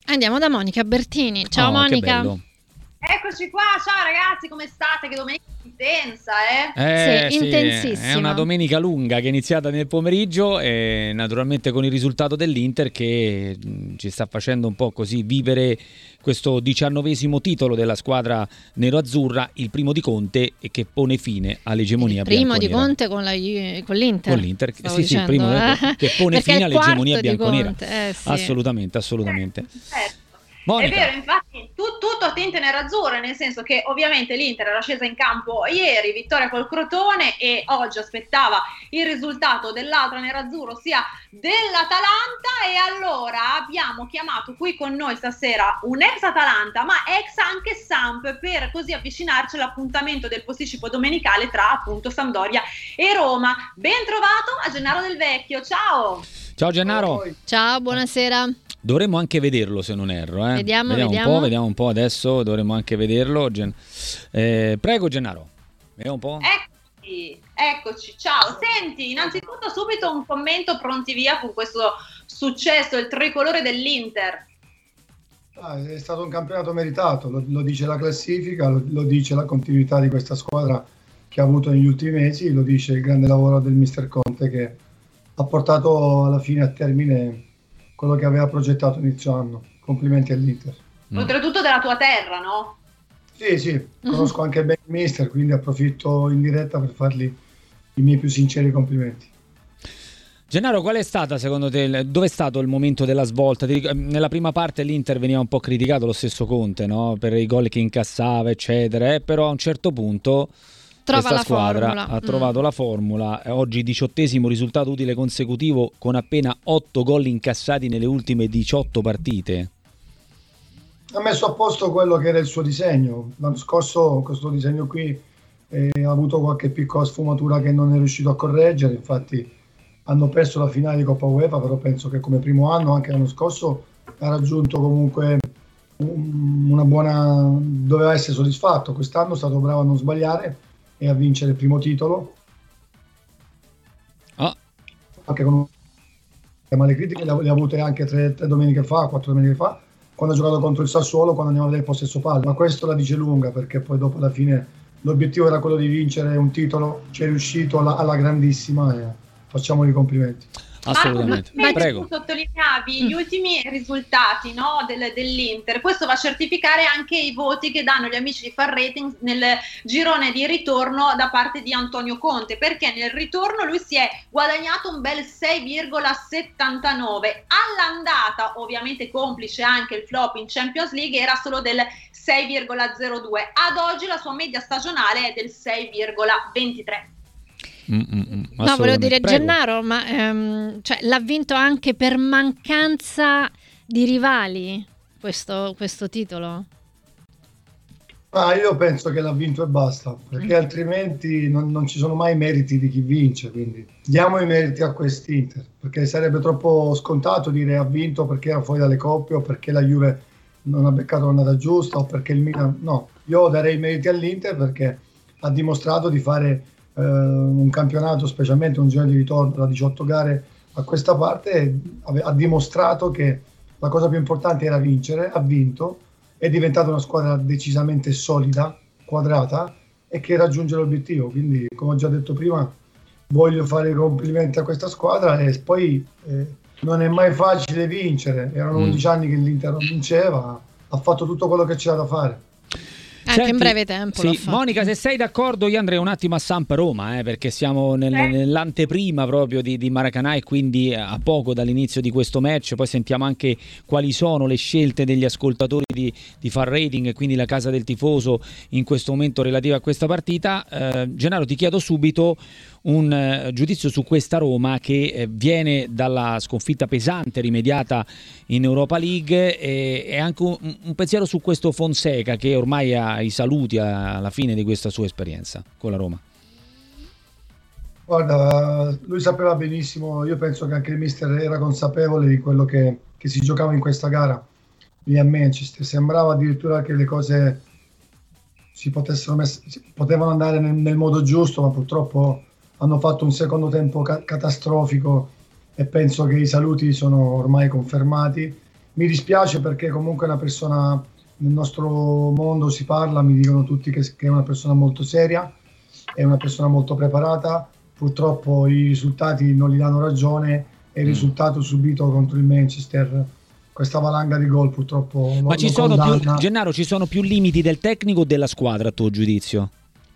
Andiamo da Monica Bertini. Ciao Che Monica. bello. Eccoci qua, ciao ragazzi, come state? Che domenica intensa, Sì, intensissima. È una domenica lunga che è iniziata nel pomeriggio e naturalmente con il risultato dell'Inter che ci sta facendo un po' così vivere questo 19° titolo della squadra nero-azzurra, il primo di Conte, e che pone fine all'egemonia bianconera. Il primo bianconera. di Conte con l'Inter. Con l'Inter, sì, dicendo, il primo che pone fine all'egemonia bianconera. Sì. Assolutamente. Monica. È vero, infatti tutto tinte nerazzurre, nel senso che ovviamente l'Inter era scesa in campo ieri, vittoria col Crotone, e oggi aspettava il risultato dell'altro nerazzurro, ossia dell'Atalanta, e allora abbiamo chiamato qui con noi stasera un ex Atalanta ma ex anche Samp, per così avvicinarci all'appuntamento del posticipo domenicale tra appunto Sampdoria e Roma. Ben trovato a Gennaro Del Vecchio, ciao! Ciao Gennaro! Ciao, buonasera! Dovremmo anche vederlo, se non erro. Vediamo. Vediamo un po' adesso, dovremmo anche vederlo. Prego Gennaro, vediamo un po'. Eccoci, ciao. Senti, innanzitutto subito un commento pronti via con questo successo, il tricolore dell'Inter. È stato un campionato meritato, lo dice la classifica, lo dice la continuità di questa squadra che ha avuto negli ultimi mesi, lo dice il grande lavoro del mister Conte, che ha portato alla fine a termine quello che aveva progettato inizio anno. Complimenti all'Inter. Oltretutto della tua terra, no? Sì, conosco anche bene il mister, quindi approfitto in diretta per fargli i miei più sinceri complimenti. Gennaro, qual è stata secondo te, dove è stato il momento della svolta? Nella prima parte l'Inter veniva un po' criticato, lo stesso Conte, no? Per i gol che incassava, eccetera, però a un certo punto questa squadra ha trovato la formula. Oggi 18° risultato utile consecutivo con appena 8 gol incassati nelle ultime 18 partite. Ha messo a posto quello che era il suo disegno. L'anno scorso questo disegno qui ha avuto qualche piccola sfumatura che non è riuscito a correggere, infatti hanno perso la finale di Coppa UEFA, però penso che come primo anno, anche l'anno scorso, ha raggiunto comunque una buona... doveva essere soddisfatto. Quest'anno è stato bravo a non sbagliare e a vincere il primo titolo, anche con le critiche le ha avute anche 4 domeniche fa, quando ha giocato contro il Sassuolo, quando andiamo a vedere il possesso palla. Ma questo la dice lunga, perché poi dopo alla fine l'obiettivo era quello di vincere un titolo, ci è riuscito alla grandissima e facciamogli i complimenti. Assolutamente. Marco, prego. Tu sottolineavi gli ultimi risultati, no, dell'Inter. Questo va a certificare anche i voti che danno gli amici di Far Rating nel girone di ritorno da parte di Antonio Conte, perché nel ritorno lui si è guadagnato un bel 6,79. All'andata, ovviamente complice anche il flop in Champions League, era solo del 6,02. Ad oggi la sua media stagionale è del 6,23. No, volevo dire, prego. Gennaro, ma cioè, l'ha vinto anche per mancanza di rivali questo titolo? Io penso che l'ha vinto e basta, perché altrimenti non ci sono mai meriti di chi vince, quindi diamo i meriti a quest'Inter, perché sarebbe troppo scontato dire ha vinto perché era fuori dalle coppe o perché la Juve non ha beccato l'annata giusta o perché il Milan... No, io darei i meriti all'Inter perché ha dimostrato di fare un campionato, specialmente un girone di ritorno da 18 gare a questa parte, ha dimostrato che la cosa più importante era vincere, ha vinto, è diventata una squadra decisamente solida, quadrata e che raggiunge l'obiettivo. Quindi, come ho già detto prima, voglio fare i complimenti a questa squadra e poi non è mai facile vincere, erano 11 anni che l'Inter non vinceva, ha fatto tutto quello che c'era da fare. Anche in breve tempo. Sì, Monica, se sei d'accordo io andrei un attimo a Samp Roma, perché siamo nell'anteprima proprio di Maracanã e quindi a poco dall'inizio di questo match. Poi sentiamo anche quali sono le scelte degli ascoltatori di Far Rating e quindi la casa del tifoso in questo momento relativa a questa partita. Gennaro, ti chiedo subito un giudizio su questa Roma che viene dalla sconfitta pesante rimediata in Europa League e anche un pensiero su questo Fonseca che ormai ha i saluti alla fine di questa sua esperienza con la Roma. Guarda, lui sapeva benissimo, io penso che anche il mister era consapevole di quello che si giocava in questa gara lì a Manchester. Sembrava addirittura che le cose potevano andare nel modo giusto, ma purtroppo hanno fatto un secondo tempo catastrofico e penso che i saluti sono ormai confermati mi dispiace perché comunque è una persona, nel nostro mondo si parla, mi dicono tutti che è una persona molto seria, è una persona molto preparata, purtroppo i risultati non gli danno ragione e il risultato subito contro il Manchester, questa valanga di gol purtroppo Ma ci sono più, Gennaro, ci sono più limiti del tecnico o della squadra a tuo giudizio?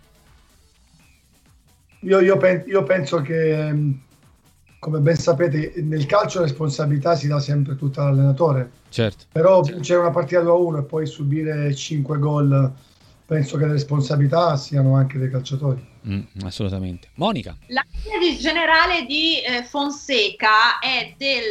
Io penso che, come ben sapete, nel calcio la responsabilità si dà sempre tutta all'allenatore. Certo. Però vincere una partita 2-1 e poi subire 5 gol, penso che le responsabilità siano anche dei calciatori. Assolutamente. Monica. La media generale di Fonseca è del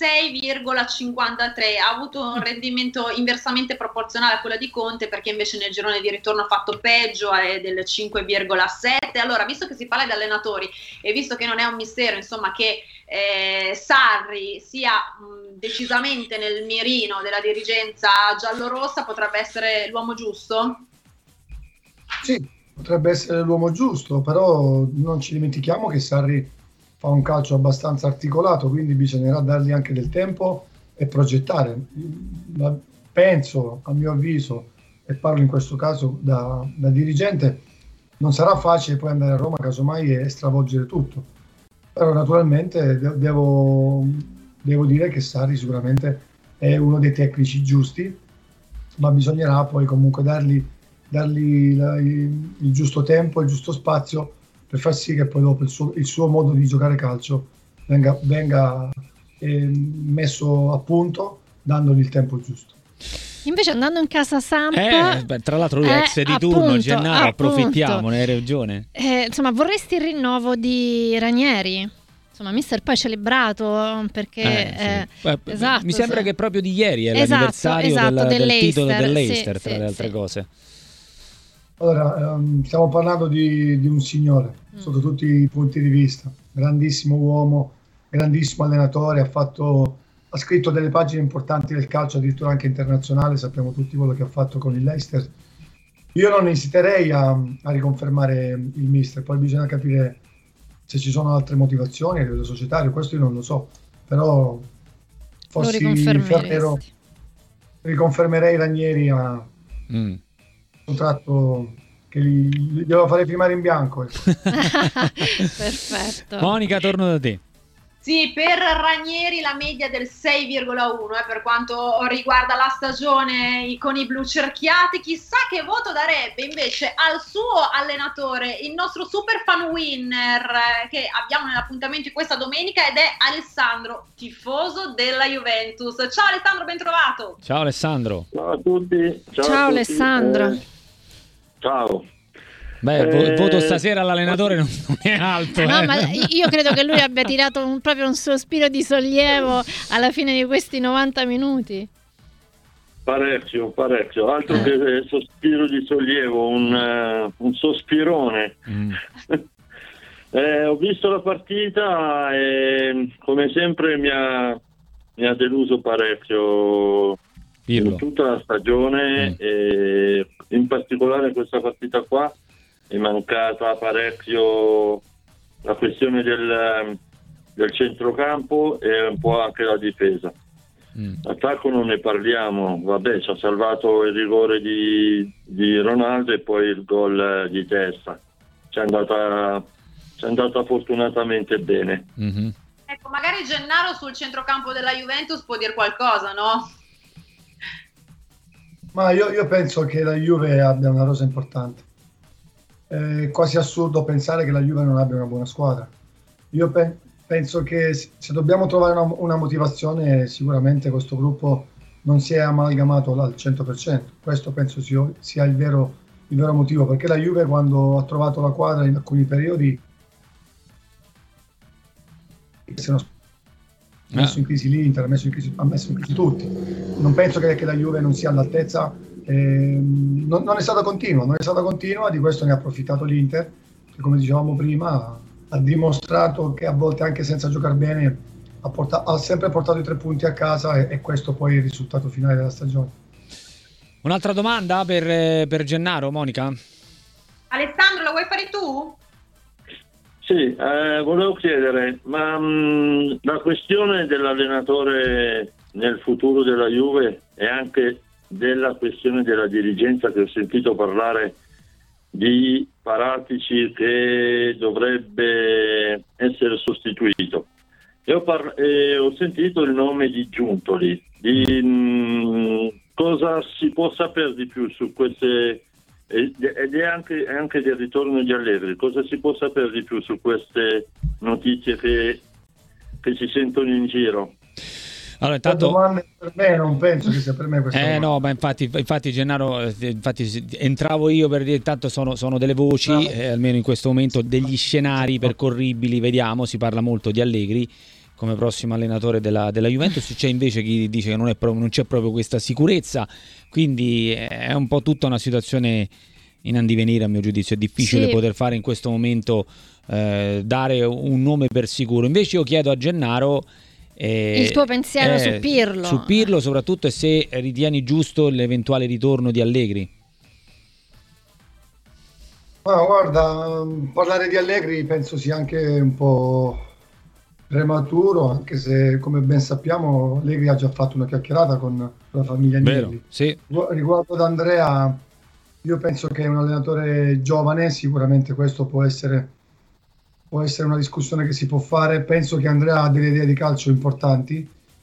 6,53, ha avuto un rendimento inversamente proporzionale a quella di Conte, perché invece nel girone di ritorno ha fatto peggio, è del 5,7. Allora, visto che si parla di allenatori e visto che non è un mistero, insomma, che Sarri sia decisamente nel mirino della dirigenza giallorossa, potrebbe essere l'uomo giusto? Sì, potrebbe essere l'uomo giusto, però non ci dimentichiamo che Sarri fa un calcio abbastanza articolato, quindi bisognerà dargli anche del tempo e progettare. Penso, a mio avviso, e parlo in questo caso da dirigente, non sarà facile poi andare a Roma casomai e stravolgere tutto. Però naturalmente devo dire che Sarri sicuramente è uno dei tecnici giusti, ma bisognerà poi comunque dargli il giusto tempo, il giusto spazio per far sì che poi dopo il suo modo di giocare calcio venga messo a punto, dandogli il tempo giusto. Invece andando in casa Samp, tra l'altro lui è ex di turno, Gennaro, approfittiamo, ne hai ragione. Insomma, vorresti il rinnovo di Ranieri? Insomma, mister poi celebrato perché esatto, mi sembra che proprio di ieri è l'anniversario del titolo dell'Leicester, tra le altre cose. Allora, stiamo parlando di un signore sotto tutti i punti di vista, grandissimo uomo, grandissimo allenatore, ha scritto delle pagine importanti del calcio, addirittura anche internazionale, sappiamo tutti quello che ha fatto con il Leicester. Io non esiterei a riconfermare il mister, poi bisogna capire se ci sono altre motivazioni a livello societario, questo io non lo so, però fossi Ferrero riconfermerei Ranieri a contratto che glielo farei firmare in bianco. Perfetto. Monica, torno da te. Sì, per Ranieri la media del 6,1 per quanto riguarda la stagione con i blu cerchiati. Chissà che voto darebbe invece al suo allenatore, il nostro super fan winner che abbiamo nell'appuntamento di questa domenica, ed è Alessandro, tifoso della Juventus. Ciao Alessandro, ben trovato. Ciao Alessandro. Ciao a tutti. Ciao Alessandro. Ciao. Il voto stasera all'allenatore non è alto. No, ma io credo che lui abbia tirato proprio un sospiro di sollievo alla fine di questi 90 minuti. Parecchio, altro che sospiro di sollievo, un sospirone. Ho visto la partita e come sempre mi ha deluso parecchio in tutta la stagione e in particolare questa partita qua. È mancata parecchio la questione del centrocampo e un po' anche la difesa. Attacco non ne parliamo, vabbè, ci ha salvato il rigore di Ronaldo e poi il gol di testa. Ci è andata fortunatamente bene. Ecco, magari Gennaro sul centrocampo della Juventus può dire qualcosa, no? Ma io penso che la Juve abbia una rosa importante. È quasi assurdo pensare che la Juve non abbia una buona squadra. Io penso che se dobbiamo trovare una motivazione, sicuramente questo gruppo non si è amalgamato al 100%. Questo penso sia il vero motivo, perché la Juve, quando ha trovato la quadra in alcuni periodi, ha messo in crisi l'Inter, ha messo in crisi tutti. Non penso che la Juve non sia all'altezza. Non è stata continua, di questo ne ha approfittato l'Inter, che come dicevamo prima ha dimostrato che a volte anche senza giocare bene ha sempre portato i 3 punti a casa e questo poi è il risultato finale della stagione. Un'altra domanda per Gennaro, Monica? Alessandro, la vuoi fare tu? Sì, volevo chiedere, ma la questione dell'allenatore nel futuro della Juve e anche della questione della dirigenza, che ho sentito parlare di Paratici che dovrebbe essere sostituito. E ho sentito il nome di Giuntoli. Cosa si può sapere di più su queste, ed è anche del ritorno di Allegri, cosa si può sapere di più su queste notizie che si sentono in giro? Allora, intanto per me non penso che sia per me questo. No, ma infatti Gennaro, entravo io per dire, intanto sono delle voci, almeno in questo momento, degli scenari percorribili, vediamo, si parla molto di Allegri come prossimo allenatore della Juventus, c'è invece chi dice che non c'è proprio questa sicurezza, quindi è un po' tutta una situazione in andivenire, a mio giudizio. È difficile poter fare in questo momento, dare un nome per sicuro. Invece io chiedo a Gennaro il tuo pensiero su Pirlo. Su Pirlo soprattutto, e se ritieni giusto l'eventuale ritorno di Allegri. Guarda, parlare di Allegri penso sia anche un po' prematuro, anche se, come ben sappiamo, Allegri ha già fatto una chiacchierata con la famiglia Agnelli. Sì. Riguardo ad Andrea, io penso che è un allenatore giovane, sicuramente questo può essere una discussione che si può fare. Penso che Andrea ha delle idee di calcio importanti.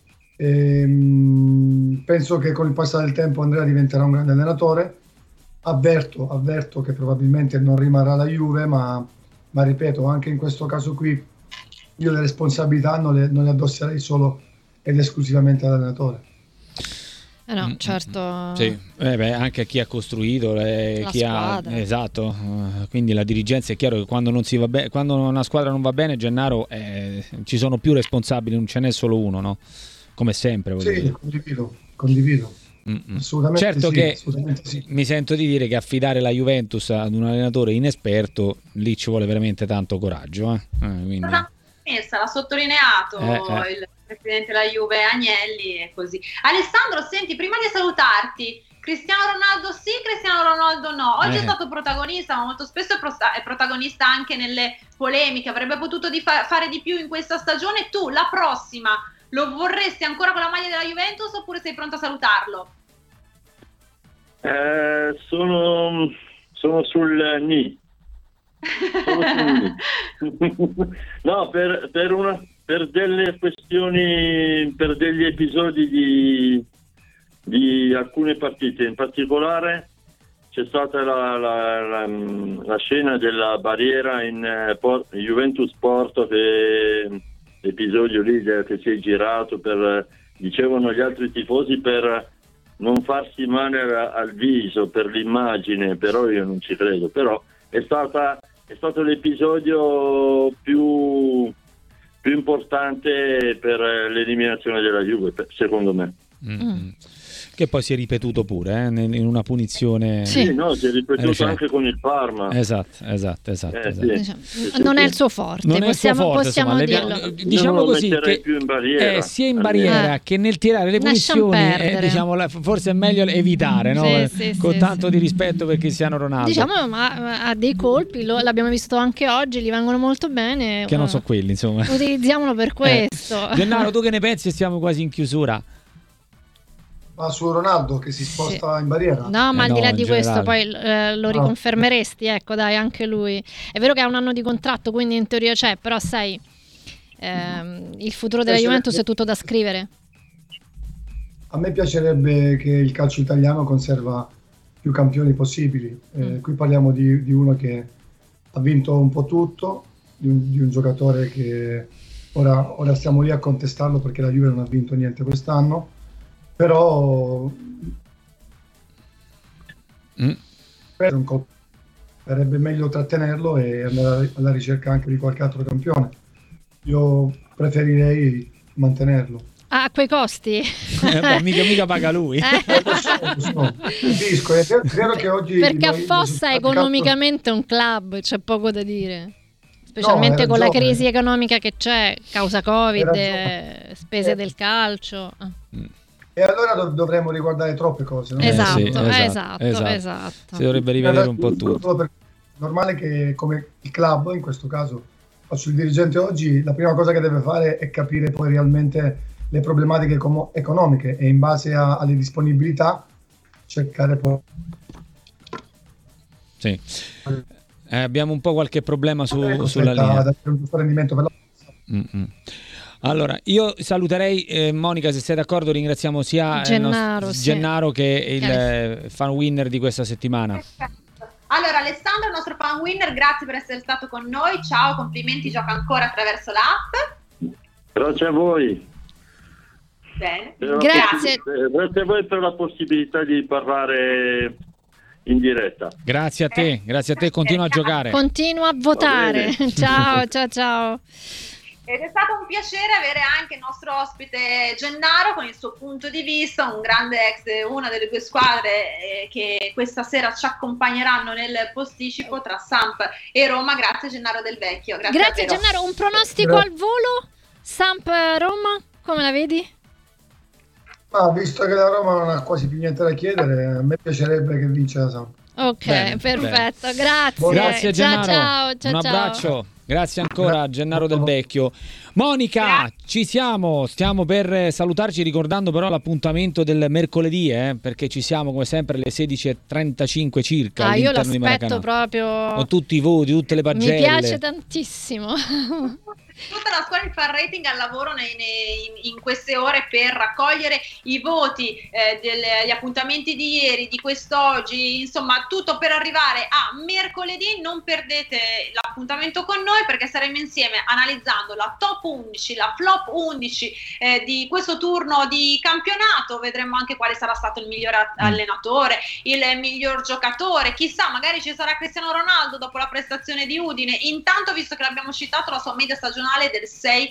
Penso che con il passare del tempo Andrea diventerà un grande allenatore. Avverto che probabilmente non rimarrà alla Juve, ma ripeto, anche in questo caso qui io le responsabilità non le addosserei solo ed esclusivamente all'allenatore. No, certo. Sì, anche a chi ha costruito, chi squadra. Esatto. Quindi la dirigenza, è chiaro che quando non si va bene, quando una squadra non va bene, Gennaro, ci sono più responsabili, non ce n'è solo uno, no? Come sempre. Sì, condivido. Assolutamente. Certo, assolutamente che mi sento di dire che affidare la Juventus ad un allenatore inesperto, lì ci vuole veramente tanto coraggio. Quindi... L'ha sottolineato il presidente della Juve Agnelli, e così. Alessandro, senti, prima di salutarti, Cristiano Ronaldo sì, Cristiano Ronaldo no. Oggi è stato protagonista, ma molto spesso è protagonista anche nelle polemiche. Avrebbe potuto fare di più in questa stagione. Tu la prossima lo vorresti ancora con la maglia della Juventus, oppure sei pronto a salutarlo? Sono sul ni. No, per delle questioni, per degli episodi di alcune partite, in particolare c'è stata la scena della barriera in Juventus Porto, che l'episodio lì che si è girato dicevano gli altri tifosi, per non farsi male al viso, per l'immagine, però io non ci credo. Però è stato l'episodio più importante per l'eliminazione della Juve, secondo me. Che poi si è ripetuto pure in una punizione. Sì, no, si è ripetuto anche con il Parma. Esatto. Sì. Non è il suo forte, possiamo insomma, dirlo. Diciamo così, che più in barriera, sia in barriera che nel tirare le punizioni, forse è meglio evitare, no? Con tanto di rispetto per Cristiano Ronaldo. Diciamo, ma ha dei colpi, l'abbiamo visto anche oggi, gli vengono molto bene. Che non so quelli, insomma. Utilizziamolo per questo. Gennaro, tu che ne pensi? Stiamo quasi in chiusura. Ma su Ronaldo che si sposta in barriera? No, ma al di là di questo poi lo riconfermeresti, ecco, dai, anche lui. È vero che ha un anno di contratto, quindi in teoria c'è, però sai, il futuro della Juventus è tutto da scrivere. A me piacerebbe che il calcio italiano conserva più campioni possibili. Qui parliamo di uno che ha vinto un po' tutto, di un giocatore che ora stiamo lì a contestarlo perché la Juve non ha vinto niente quest'anno. Però sarebbe meglio trattenerlo e andare alla ricerca anche di qualche altro campione. Io preferirei mantenerlo. A quei costi? mica paga lui. Capisco, è vero che oggi perché affossa economicamente un club, c'è poco da dire. Specialmente con la crisi economica che c'è, causa Covid, spese del calcio. E allora dovremmo riguardare troppe cose, no? Esatto. Si dovrebbe rivedere un po' tutto. Normale che, come il club, in questo caso, faccio il dirigente oggi, la prima cosa che deve fare è capire poi realmente le problematiche economiche e in base alle disponibilità cercare poi. Sì. Abbiamo un po' qualche problema sulla linea. Da un giusto rendimento per la Allora, io saluterei Monica, se sei d'accordo, ringraziamo sia Gennaro che il fan winner di questa settimana. Perfetto. Allora, Alessandro, il nostro fan winner, grazie per essere stato con noi. Ciao, complimenti, gioca ancora attraverso l'app. Grazie a voi. Bene. Grazie. Grazie a voi per la possibilità di parlare in diretta. Grazie a te, continua a giocare. Continua a votare. Ciao. Ed è stato un piacere avere anche il nostro ospite Gennaro con il suo punto di vista, un grande ex, una delle due squadre che questa sera ci accompagneranno nel posticipo tra Samp e Roma. Grazie Gennaro Del Vecchio. Grazie Gennaro, un pronostico al volo? Samp-Roma, come la vedi? Visto che la Roma non ha quasi più niente da chiedere, a me piacerebbe che vince la Samp. Ok, bene, perfetto, bene. Grazie. Grazie Gennaro, ciao. Un abbraccio. Grazie ancora a Gennaro Del Vecchio. Monica, ci stiamo per salutarci, ricordando però l'appuntamento del mercoledì, perché ci siamo come sempre alle 16:35 circa. Io l'aspetto proprio con tutti i voti, tutte le pagelle. Mi piace tantissimo. Tutta la squadra di Fan Rating al lavoro in queste ore per raccogliere i voti degli appuntamenti di ieri, di quest'oggi, insomma tutto per arrivare a mercoledì. Non perdete l'appuntamento con noi, perché saremo insieme analizzando la top 11, la flop 11 di questo turno di campionato. Vedremo anche quale sarà stato il miglior allenatore, il miglior giocatore, chissà, magari ci sarà Cristiano Ronaldo dopo la prestazione di Udine. Intanto, visto che l'abbiamo citato, la sua media stagionale del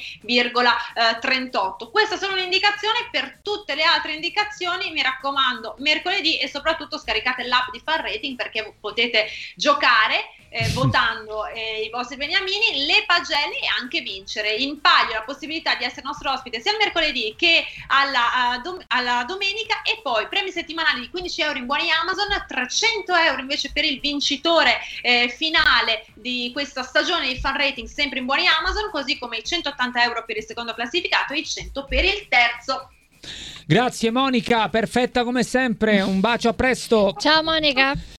6,38. Queste sono le indicazioni. Per tutte le altre indicazioni, mi raccomando, mercoledì, e soprattutto scaricate l'app di Fan Rating, perché potete giocare votando i vostri beniamini, le pagelle, e anche vincere in palio la possibilità di essere nostro ospite sia il mercoledì che alla domenica, e poi premi settimanali di 15 euro in buoni Amazon, 300 euro invece per il vincitore finale di questa stagione di Fan Rating, sempre in buoni Amazon, così come i 180 euro per il secondo classificato e i 100 per il terzo. Grazie Monica, perfetta come sempre, un bacio, a presto. Ciao Monica.